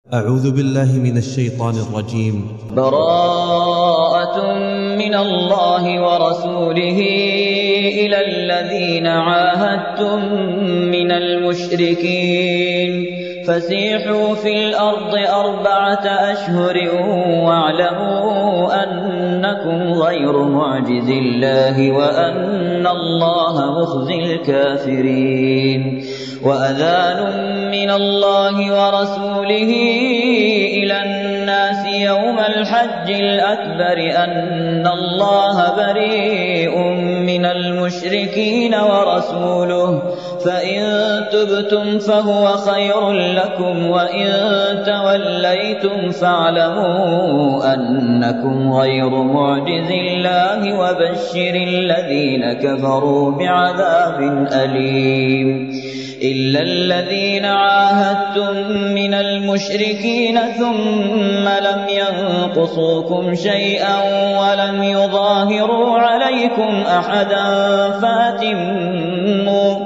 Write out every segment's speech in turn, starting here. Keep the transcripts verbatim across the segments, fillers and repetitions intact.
أعوذ بالله من الشيطان الرجيم. براءة من الله ورسوله إلى الذين عاهدتم من المشركين فسيحوا في الأرض أربعة أشهر واعلموا أنكم غير معجز الله وأن الله مخزي الكافرين. وأذان من الله ورسوله إلى الناس يوم الحج الأكبر أن الله بريء من المشركين ورسوله فإن تبتم فهو خير لكم وإن توليتم فاعلموا أنكم غير معجز الله وبشر الذين كفروا بعذاب أليم. إلا الذين عاهدتم من المشركين ثم لم ينقصوكم شيئا ولم يظاهروا عليكم أحدا فأتموا,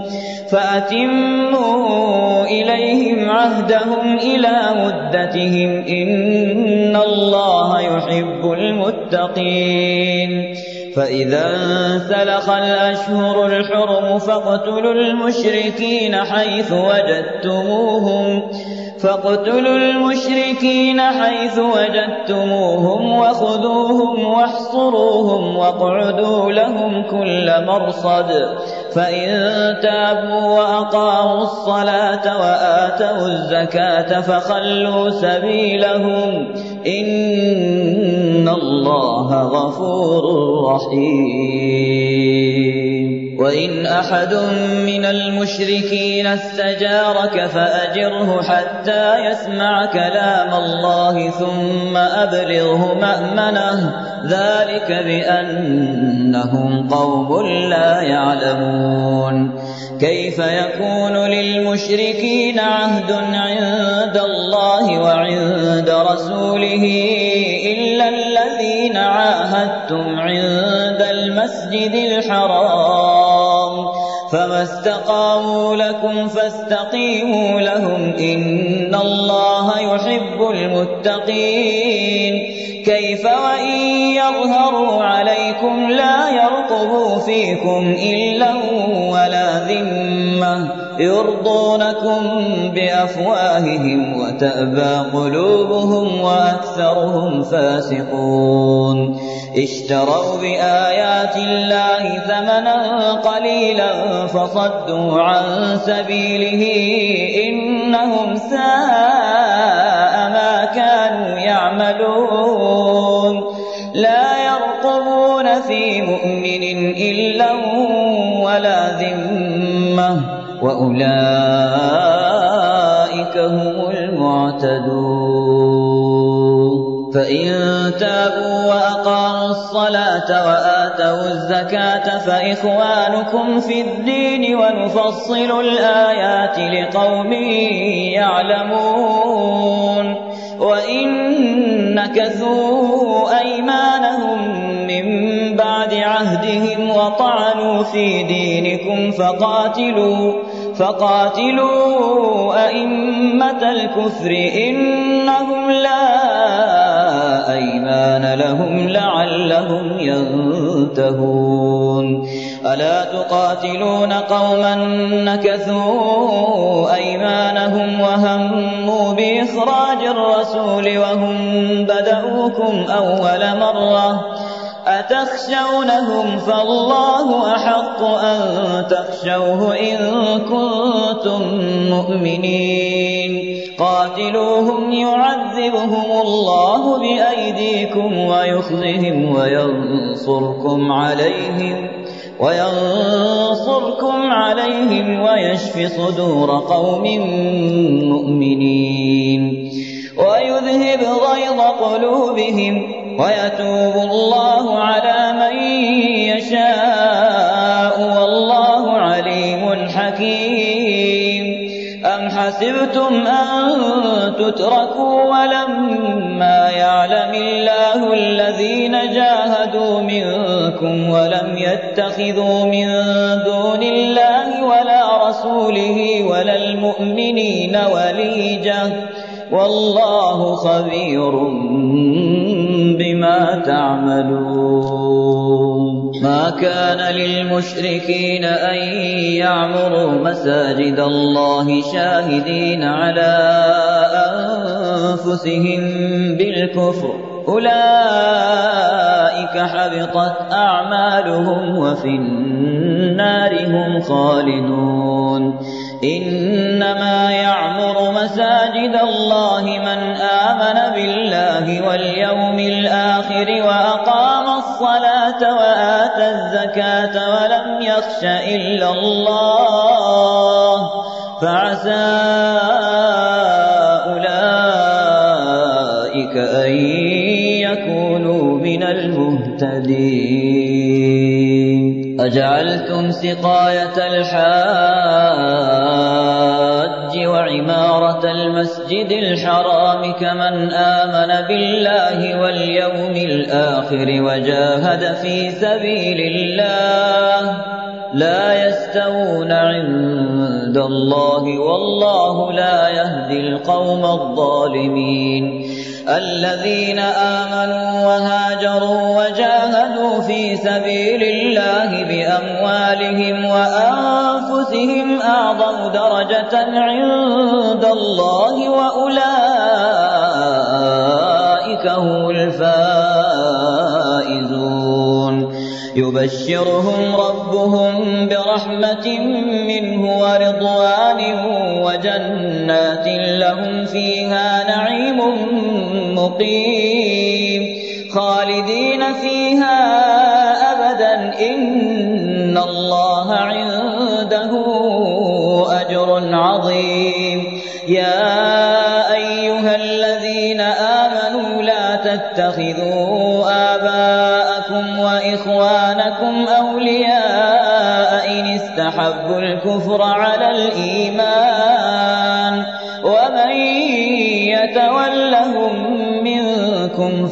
فأتموا إليهم عهدهم إلى مدتهم إن الله يحب المتقين. فإذا انسلخ الأشهر الحرم فاقتلوا المشركين حيث وجدتموهم فاقتلوا المشركين حيث وجدتموهم وخذوهم واحصروهم واقعدوا لهم كل مرصد. فإن تابوا وأقاموا الصلاة وآتوا الزكاة فخلوا سبيلهم إن الله غفور رحيم. وإن أحد من المشركين استجارك فأجره حتى يسمع كلام الله ثم أبلغه مأمنه ذلك بأنهم قوم لا يعلمون. كيف يكون للمشركين عهد عند الله وعند رسوله إلا الذين عاهدتم عند المسجد الحرام فما استقاموا لكم فاستقيموا لهم إن الله يحب المتقين. كيف وإن يظهروا عليكم لا يرقبوا فيكم إلا ولا ذمة يرضونكم بأفواههم وتأبى قلوبهم وأكثرهم فاسقون. اشتروا بآيات الله ثمنا قليلا فصدوا عن سبيله إنهم ساء ما كانوا يعملون. لا يرقبون في مؤمن إلا ولا ذمة وأولئك هم المعتدون. فإن تابوا وأقاموا الصلاة وآتوا الزكاة فإخوانكم في الدين ونفصل الآيات لقوم يعلمون. وإن نكثوا أيمانهم من بعد عهدهم وطعنوا في دينكم فقاتلوا فقاتلوا أئمة الكفر إنهم لا أيمان لهم لعلهم ينتهون. ألا تقاتلون قوما نكثوا أيمانهم وهموا بإخراج الرسول وهم بدؤوكم أول مرة أتخشونهم فالله أحق أن تخشوه إن كنتم مؤمنين. قاتلوهم يعذبهم الله بأيديكم ويخزهم وينصركم عليهم وينصركم عليهم ويشف صدور قوم مؤمنين ويذهب غيظ قلوبهم ويتوب الله على من يشاء والله عليم حكيم. أم حسبتم أن تتركوا ولما يعلم الله الذين جاهدوا منكم ولم يتخذوا من دون الله ولا رسوله ولا المؤمنين وليجة والله خبير بما تعملون. ما كان للمشركين أن يعمروا مساجد الله شاهدين على أنفسهم بالكفر، أولئك حبطت أعمالهم وفي النار هم خالدون. إنما يعمر مساجد الله من آمن بالله واليوم الآخر وأقام الصلاة وآتى الزكاة ولم يخش إلا الله، فعسى أولئك أن يكونوا من المهتدين. أجعلتم سقاية الحاج وعمارة المسجد الحرام كمن آمن بالله واليوم الآخر وجاهد في سبيل الله لا يستوون عند الله والله لا يهدي القوم الظالمين. الذين آمنوا وهاجروا وجاهدوا في سبيل الله بأموالهم وأنفسهم أعظم درجة عند الله وأولئك هم الفائزون. يبشرهم ربهم برحمة منه ورضوان وجنات لهم فيها نعيم مقيم خالدين فيها أبدا إن الله عنده أجر عظيم. يا أيها الذين آمنوا لا تتخذوا آباءكم وإخوانكم أولياء إن استحبوا الكفر على الإيمان ومن يتولهم منكم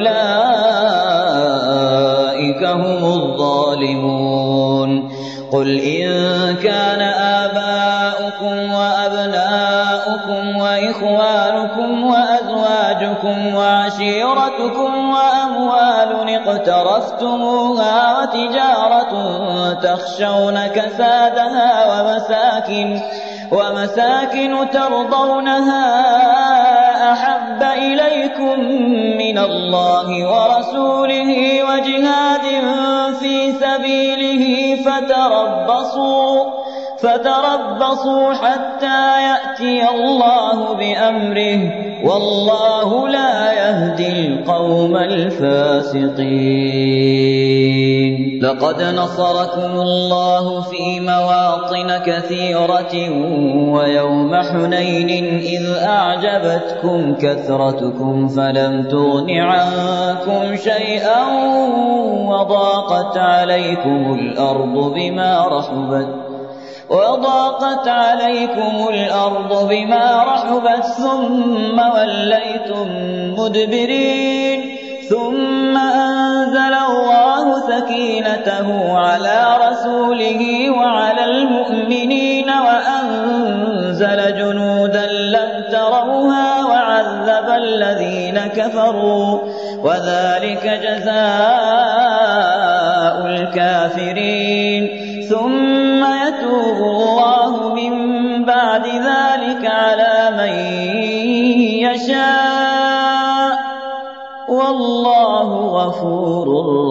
فأولئك هم الظالمون. قل إن كان آباؤكم وأبناؤكم وإخوانكم وأزواجكم وعشيرتكم وأموال اقترفتموها وتجارة تخشون كسادها ومساكن ومساكن ترضونها أحب إليكم من الله ورسوله وجهاد في سبيله فتربصوا فتربصوا حتى يأتي الله بأمره والله لا يهدي القوم الفاسقين. لقد نصركم الله في مواطن كثيرة ويوم حنين إذ أعجبتكم كثرتكم فلم تغن عنكم شيئا وضاقت عليكم الأرض بما رحبت وضاقت عليكم الأرض بما رحبت ثم وليتم مدبرين ثم أنزل الله سكينته على رسوله وعلى المؤمنين وأنزل جنودا لم تروها وعذب الذين كفروا وذلك جزاء الكافرين. ثم يتوب الله من بعد ذلك على من يشاء والله غفور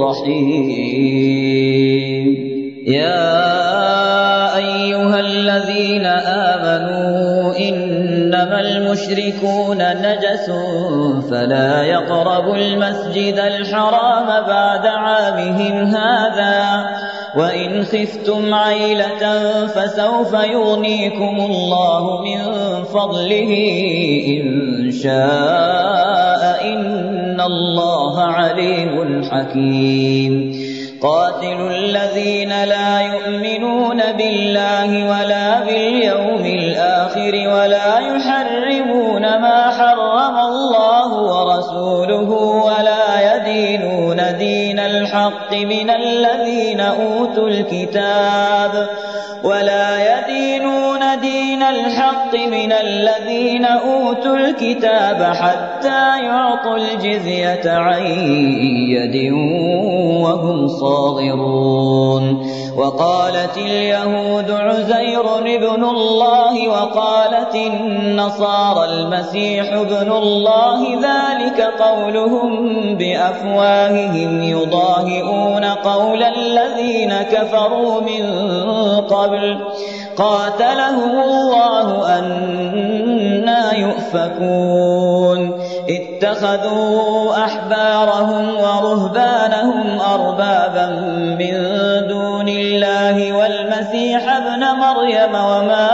رحيم. يا أيها الذين آمنوا إنما المشركون نجس فلا يقربوا المسجد الحرام بعد عامهم هذا وإن خفتم عيلة فسوف يغنيكم الله من فضله إن شاء إن الله عليم حكيم. قاتلوا الذين لا يؤمنون بالله ولا باليوم الآخر ولا يحرمون ما حرم الله ورسوله ولا يدينون دين الحق من الذين أوتوا الكتاب ولا يدينون دين الحق من الذين أوتوا الكتاب حتى يعطوا الجزية عن يد وهم صاغرون. وقالت اليهود عزير ابن الله وقالت النصارى المسيح ابن الله، ذلك قولهم بأفواههم يضاهئون قول الذين كفروا من قبل قاتلهم الله أنى يؤفكون. اتخذوا أحبارهم ورهبانهم أربابا من دون الله والمسيح ابن مريم وما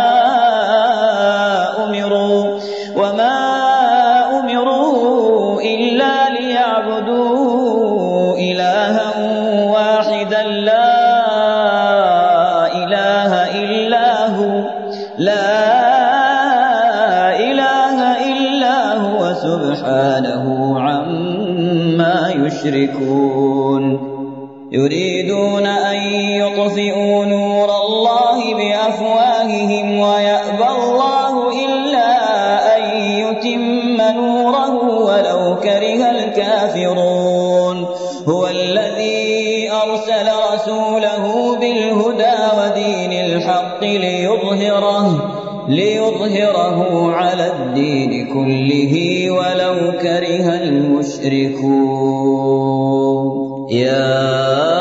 أمروا وما أمروا إلا ليعبدوا إلها واحدا لا إله إلا هو لا إله إلا هو سبحانه عما يشركون. يريدون أن يطفئوا نور الله بأفواههم ويأبى الله إلا أن يتم نوره ولو كره الكافرون. هو الذي أرسل رسوله بالهدى ودين الحق ليظهره ليظهره على الدين كله ولو كره المشركون. يا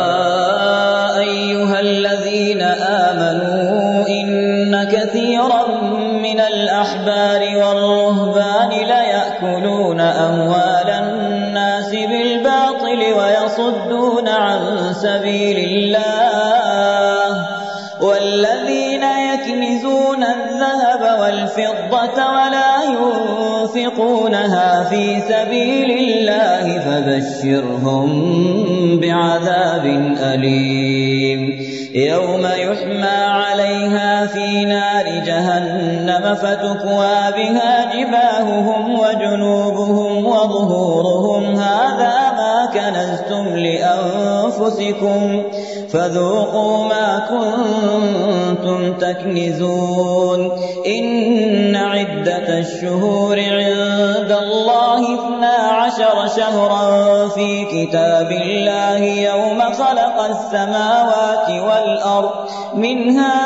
أيها الذين آمنوا إن كثيرا من الأحبار والرهبان ليأكلون أموال الناس بالباطل ويصدون عن سبيل الله، والذين يكنزون الذهب والفضة ولا ينفقونها في سبيل الله فبشرهم بعذاب أليم. يوم يحمى عليها في نار جهنم فتكوى بها جباههم وجنوبهم وظهورهم هذا ما كنزتم لأنفسكم فذوقوا ما كنتم تكنزون. إن عدة الشهور عند الله اثنا عشر شهرا في كتاب الله يوم خلق السماوات والأرض منها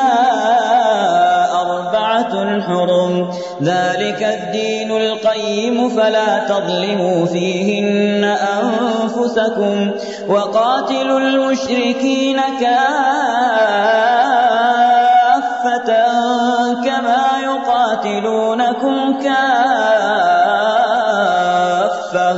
أربعة حرم، ذلك الدين القيم فلا تظلموا فيهن أنفسكم وقاتلوا المشركين كافة كما يقاتلونكم كافة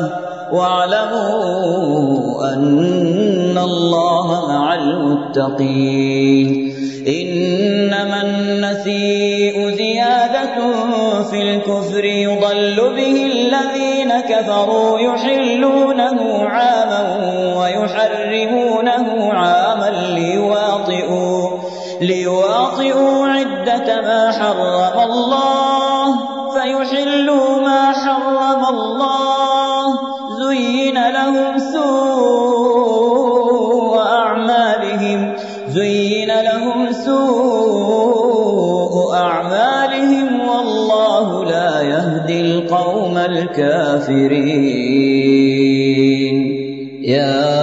واعلموا أن الله مع المتقين. إنما النسيء زيادة في الكفر يضل به الذين كفروا يحلونه عاما ويحرمونه عاما ليواطئوا, ليواطئوا عدة ما حرم الله فيحلوا ما حرم الله. زين لهم سوء أعمالهم زين لهم سوء أعمالهم والله لا يهدي القوم الكافرين. يا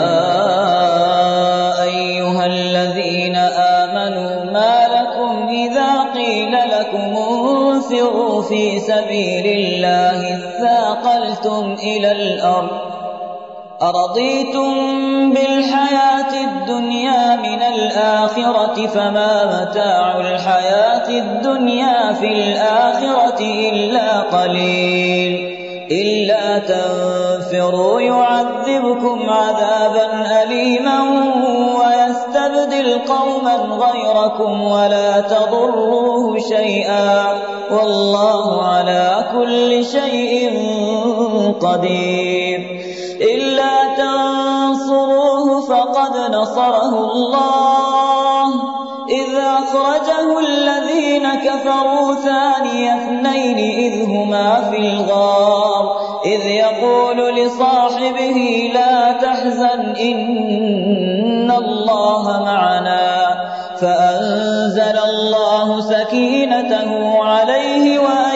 أيها الذين آمنوا ما لكم إذا قيل لكم انفروا في سبيل الله اثاقلتم إلى الأرض أرضيتم بالحياة الدنيا من الآخرة فما متاع الحياة الدنيا في الآخرة إلا قليل. إلا تنفروا يعذبكم عذابا أليما ويستبدل قوما غيركم ولا تضروه شيئا والله على كل شيء قدير. إلا تنصروه فقد نصره الله إذ أخرجه الذين كفروا ثاني اثنين إذ هما في الغار إذ يقول لصاحبه لا تحزن إن الله معنا فأنزل الله سكينته عليه وأنزل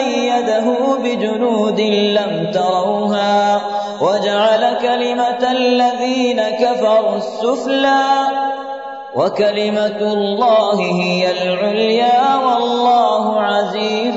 وجعل كلمة الذين كفروا السفلى وكلمة الله هي العليا والله عزيز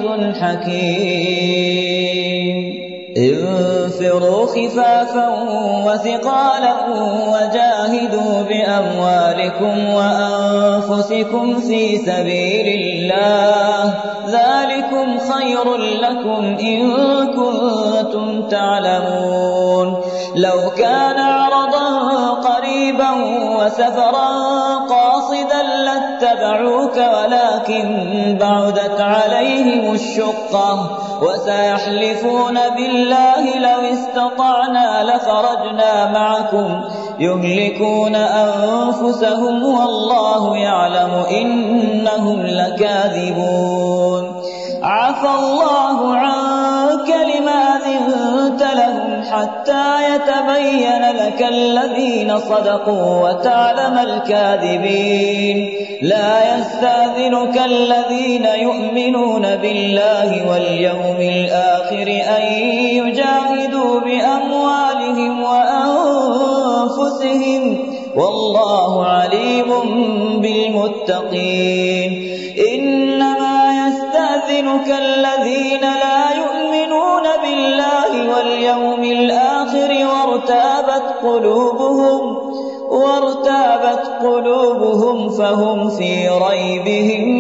حكيم انفروا خفافا وثقالا وجاهدوا بأموالكم وأنفسكم في سبيل الله ذلكم خير لكم إن كنتم تعلمون لو كان عرضا قريبا وسفرا قاصدا لاتبعوك ولكن بعدت عليهم الشقة وسيحلفون بالله لو استطعنا لخرجنا معكم يهلكون أنفسهم والله يعلم إنهم لكاذبون عفى الله عنك لما أذنت لهم حتى يتبين لك الذين صدقوا وتعلم الكاذبين لا يستأذنك الذين يؤمنون بالله واليوم الآخر أن يجاهدوا بأموالهم وأنفسهم والله عليم بالمتقين إنما يستأذنك الذين لا يؤمنون بالله واليوم الآخر وارتابت قلوبهم وارتابت قلوبهم فهم في ريبهم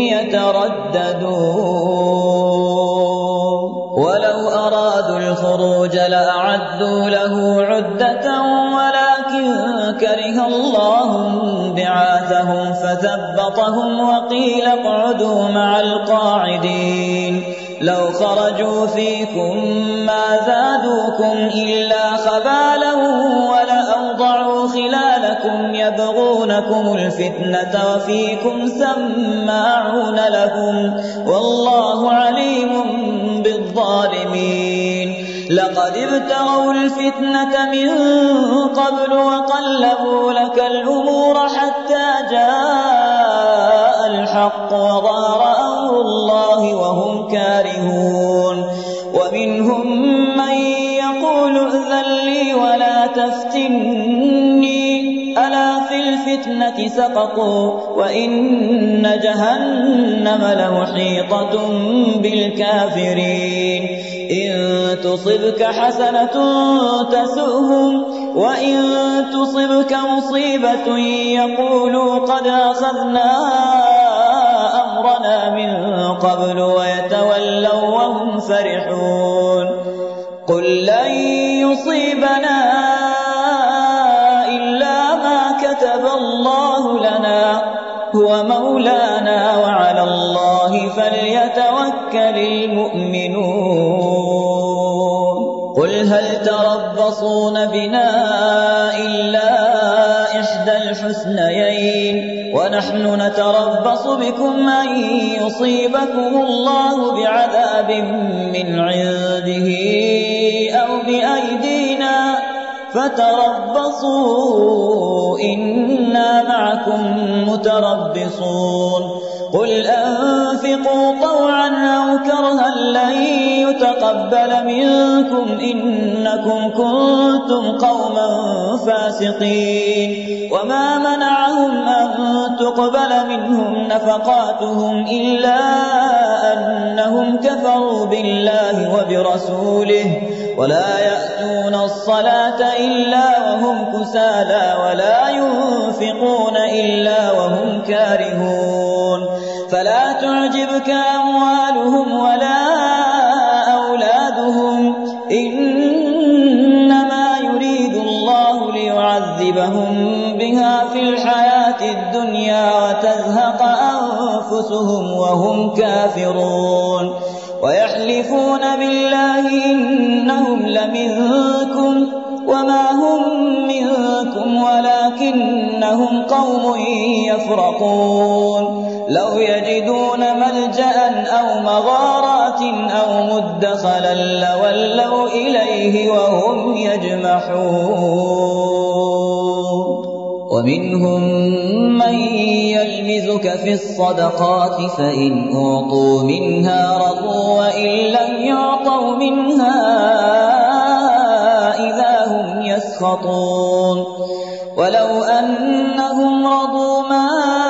يترددون ولو أرادوا الخروج لأعدوا له عدة ولكن كره الله بعاثهم فثبطهم وقيل اقعدوا مع القاعدين لو خرجوا فيكم ما زادوكم إلا خبالا ولأوضعوا خلالكم يبغونكم الفتنة وفيكم سماعون لهم والله عليم بالظالمين لقد ابتغوا الفتنة من قبل وقلبوا لك الأمور حتى جاء الحق وظهر أمر الله وهم كارهون ومنهم من يقول ائذن لي ولا تفتني ألا في الفتنة سقطوا وإن جهنم لمحيطة بالكافرين إن تصبك حسنة تسؤهم وإن تصبك مصيبة يقولوا قد أخذنا أمرنا من قبل ويتولوا وهم فرحون قل لن يصيبنا إلا ما كتب الله لنا هو مولانا وعلى الله فليتوكل المؤمنون قل هل تربصون بنا إلا إحدى الحسنيين ونحن نتربص بكم أن يصيبكم الله بعذاب من عنده أو بأيدينا فتربصوا إنا معكم متربصون قل أنفقوا طوعا أو كرها لن يتقبل منكم إنكم كنتم قوما فاسقين وما منعهم أن تقبل منهم نفقاتهم إلا أنهم كفروا بالله وبرسوله ولا يأتون الصلاة إلا وهم كسالى ولا ينفقون إلا وهم كارهون فلا تعجبك أموالهم ولا أولادهم إنما يريد الله ليعذبهم بها في الحياة الدنيا وتزهق أنفسهم وهم كافرون ويحلفون بالله إنهم لمنكم وما هم منكم ولكنهم قوم يفرقون لو يجدون ملجأ أو مغارات أو مدخلا لولوا إليه وهم يجمحون ومنهم من يلمزك في الصدقات فإن أعطوا منها رضوا وإن لم يعطوا منها إذا هم يسخطون ولو أنهم رضوا ما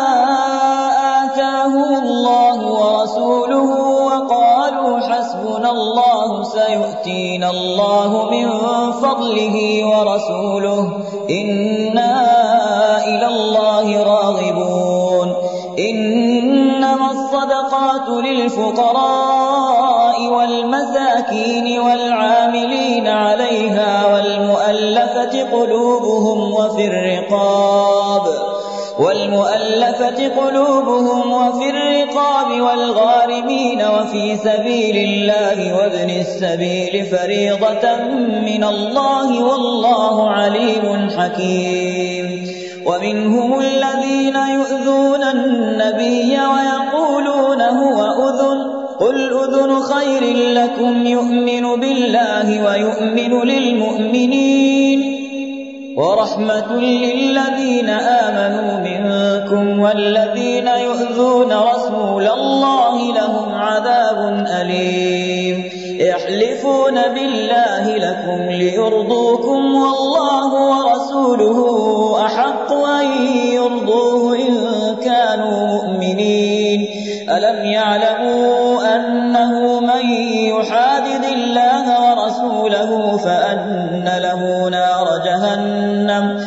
آتاهم الله ورسوله وقالوا حسبنا الله سيؤتينا الله من فضله ورسوله إنا إلى الله راغبون إنما الصدقات للفقراء والمساكين والعاملين عليها والمؤلفة قلوبهم وفي الرقاب والمؤلفة قلوبهم وفي الرقاب والغارمين وفي سبيل الله وابن السبيل فريضة من الله والله عليم حكيم ومنهم الذين يؤذون النبي ويقولون هو أذن قل أذن خير لكم يؤمن بالله ويؤمن للمؤمنين ورحمة للذين آمنوا منكم والذين يؤذون رسول الله لهم عذاب أليم يحلفون بالله لكم ليرضوكم والله ورسوله أحق أن يرضوه إن كانوا مؤمنين ألم يعلموا أنه من يحادد الله ورسوله فأن له نار جهنم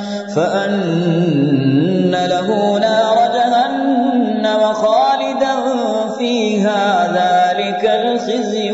فأن له نار جهنم خالدا فيها ذلك الخزي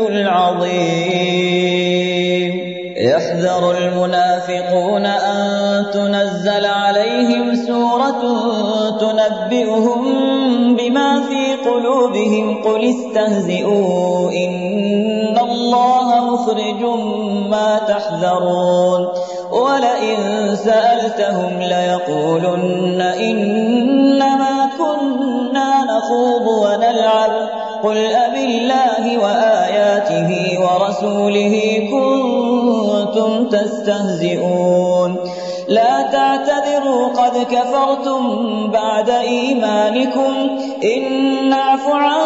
العظيم يحذر المنافقون أن تنزل عليهم سورة تنبئهم بما في قلوبهم قل استهزئوا إن الله مخرج ما تحذرون ولئن سألتهم ليقولن إنما كنا نخوض ونلعب قل أبالله وآياته ورسوله كنتم تستهزئون لا تعتذروا قد كفرتم بعد إيمانكم إن نعف عن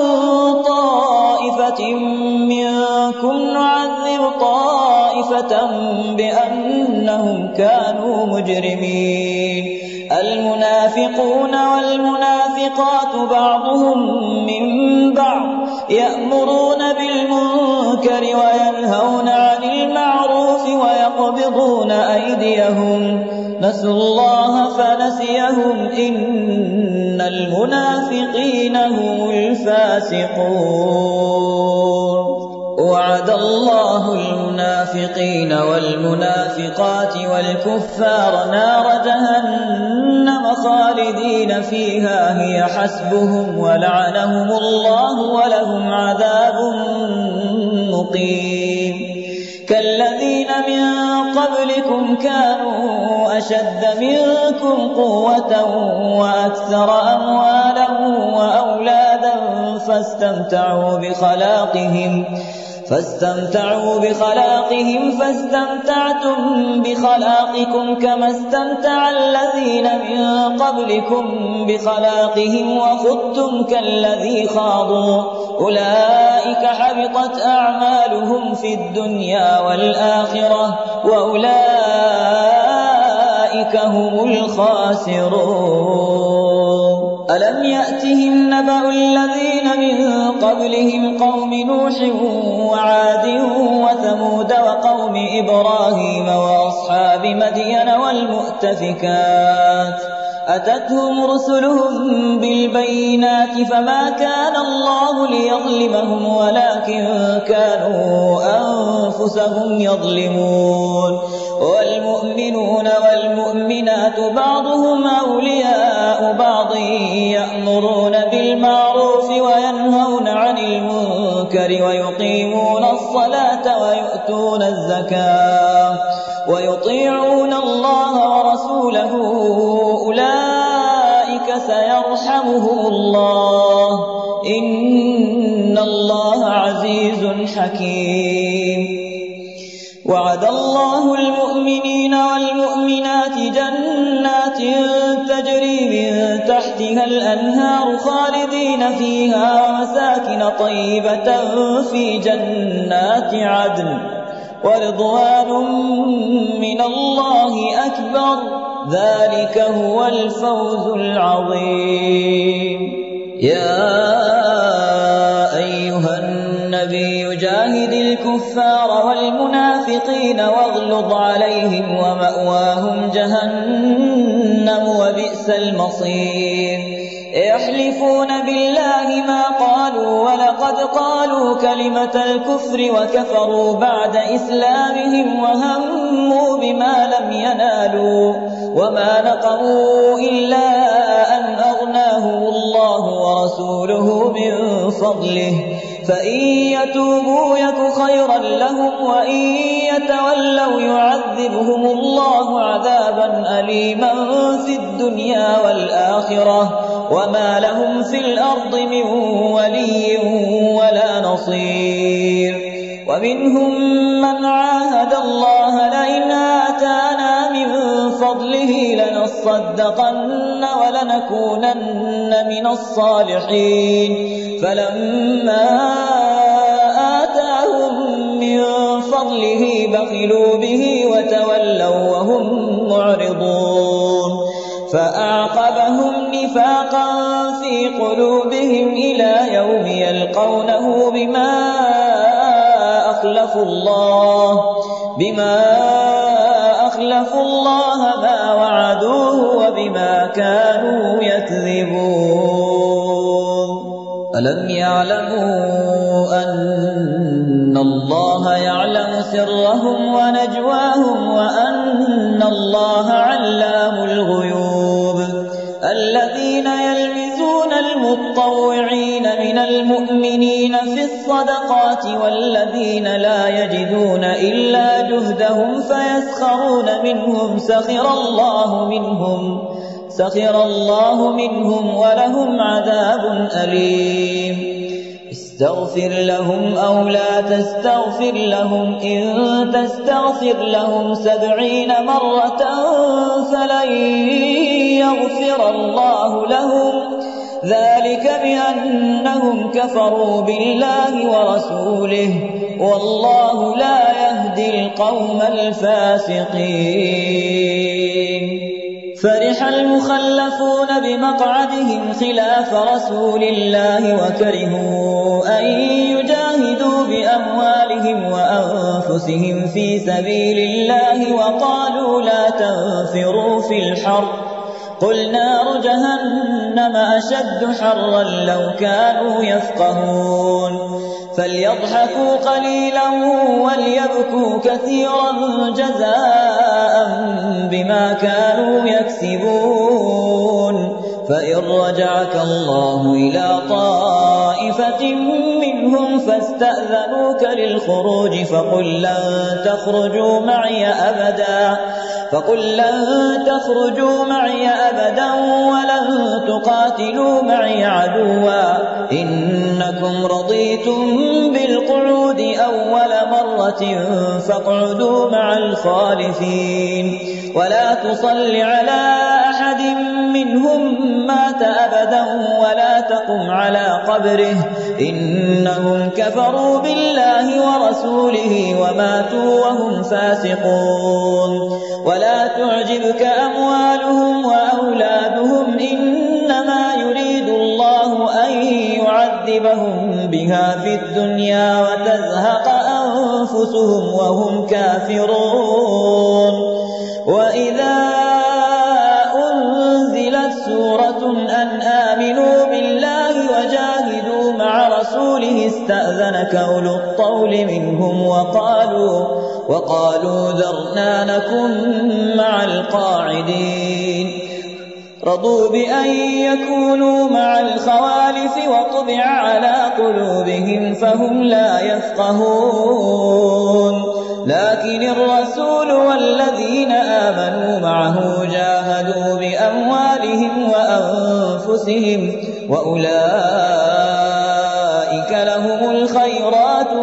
طائفة منكم نعذب طائفة بأنهم كانوا مجرمين المنافقون والمنافقات بعضهم من بعض يأمرون بالمنكر وينهون عن المعروف ويقبضون أيديهم نسوا الله فنسيهم إن المنافقين هم الفاسقون وعد الله المنافقين والمنافقات والكفار نار جهنم خالدين فيها هي حسبهم ولعنهم الله ولهم عذاب مقيم كالذين من قبلكم كانوا أشد منكم قوة وأكثر أموالا وأولادا فاستمتعوا بخلاقهم فاستمتعوا بخلاقهم فاستمتعتم بخلاقكم كما استمتع الذين من قبلكم بخلاقهم وخضتم كالذي خاضوا أولئك حبطت أعمالهم في الدنيا والآخرة وأولئك هم الخاسرون ألم يأتهم نبأ الذين من قبلهم قوم نوح وعاد وثمود وقوم إبراهيم وأصحاب مدين والمؤتفكات أتتهم رسلهم بالبينات فما كان الله ليظلمهم ولكن كانوا أنفسهم يظلمون والمؤمنون والمؤمنات بعضهم أولياء بعض يأمرون بالمعروف وينهون عن المنكر ويقيمون الصلاة ويؤتون الزكاة ويطيعون الله ورسوله أولئك سيرحمهم الله إن الله عزيز حكيم وعد الله المؤمنين والمؤمنات جنات تجري من تحتها الأنهار خالدين فيها ومساكن طيبة في جنات عدن ورضوان من الله أكبر ذلك هو الفوز العظيم. يا أيها النبي جاهد الكفار والمنافقين واغلظ عليهم ومأواهم جهنم وبئس المصير. يحلفون بالله ما قالوا ولقد قالوا كلمة الكفر وكفروا بعد إسلامهم وهموا بما لم ينالوا وما نقموا إلا أن أغناهم الله ورسوله من فضله فإن يتوبوا يك خيرا لهم وإن يتولوا يعذبهم الله عذابا أليما في الدنيا والآخرة وما لهم في الأرض من ولي ولا نصير. ومنهم من عاهد الله لئن آتانا من فضله لنصدقن ولنكونن من الصالحين فلما آتاهم من فضله بخلوا به وتولوا وهم معرضون فأعقبهم نفاقا في قلوبهم إلى يوم يلقونه بما أخلفوا الله بما أخلفوا الله ما وعدوه وبما كانوا يكذبون. ألم يعلموا أن الله يعلم سرهم ونجواهم وأن الله علام الغيوب. الذين يلمزون المتطوعين من المؤمنين في الصدقات والذين لا يجدون إلا جهدهم فيسخرون منهم سخر الله منهم سخر الله منهم ولهم عذاب أليم. استغفر لهم أو لا تستغفر لهم إن تستغفر لهم سبعين مرة فلن يغفر الله لهم ذلك بأنهم كفروا بالله ورسوله والله لا يهدي القوم الفاسقين. فرح المخلفون بمقعدهم خلاف رسول الله وكرهوا أن يجاهدوا بأموالهم وأنفسهم في سبيل الله وقالوا لا تنفروا في الحر قل نار جهنم أشد حرا لو كانوا يفقهون. فليضحكوا قليلا وليبكوا كثيرا جزاء بما كانوا يكسبون. فإن رجعك الله إلى طائفة منهم فاستأذنوك للخروج فقل لن تخرجوا معي أبدا فقل لن تخرجوا معي أبدا ولن تقاتلوا معي عدوا إنكم رضيتم بالقعود أول مرة فاقعدوا مع الخالفين ولا تصل على أحد منهم مات أبدا ولا تقم على قبره إنهم كفروا بالله ورسوله وماتوا وهم فاسقون. ولا تعجبك أموالهم وأولادهم إنما يريد الله أن يعذبهم بها في الدنيا وتزهق أنفسهم وهم كافرون. وإذا أنزلت سورة أن آمنوا بالله وجاهدوا مع رسوله استأذنك أولو الطول منهم وقالوا وقالوا ذرنا نكن مع القاعدين. رضوا بأن يكونوا مع الخوالف وطبع على قلوبهم فهم لا يفقهون. لكن الرسول والذين آمنوا معه جاهدوا بأموالهم وأنفسهم وأولئك لهم الخيرات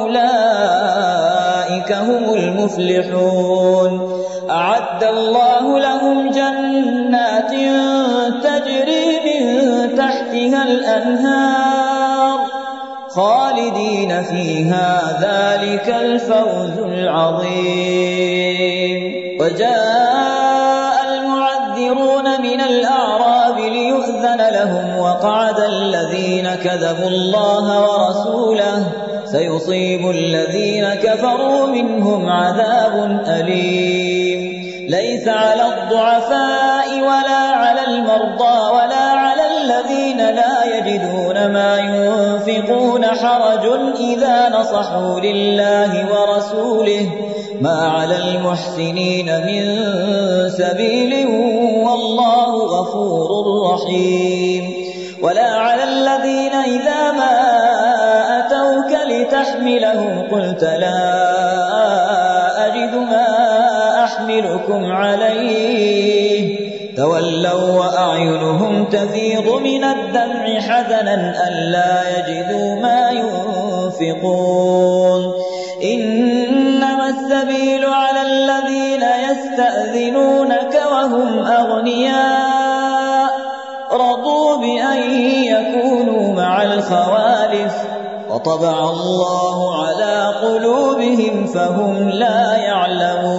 وأولئك هم المفلحون. أعد الله لهم جنات تجري من تحتها الأنهار خالدين فيها ذلك الفوز العظيم. وجاء المعذرون من الأعراب ليؤذن لهم وقعد الذين كذبوا الله ورسوله سيصيب الذين كفروا منهم عذاب أليم ليس على الضعفاء ولا على المرضى ولا على الذين لا يجدون ما ينفقون حرج إذا نصحوا لله ورسوله ما على المحسنين من سبيل والله غفور رحيم ولا على الذين إذا ما أتوك لتحملهم قلت لا أجد ما أحملكم عليه تولوا وأعينهم تفيض من الدمع حزنا ألا يجدوا ما ينفقون إنما السبيل على الذين يستأذنونك وهم أغنياء رضوا بأن يكونوا مع الخوالف وطبع الله على قلوبهم فهم لا يعلمون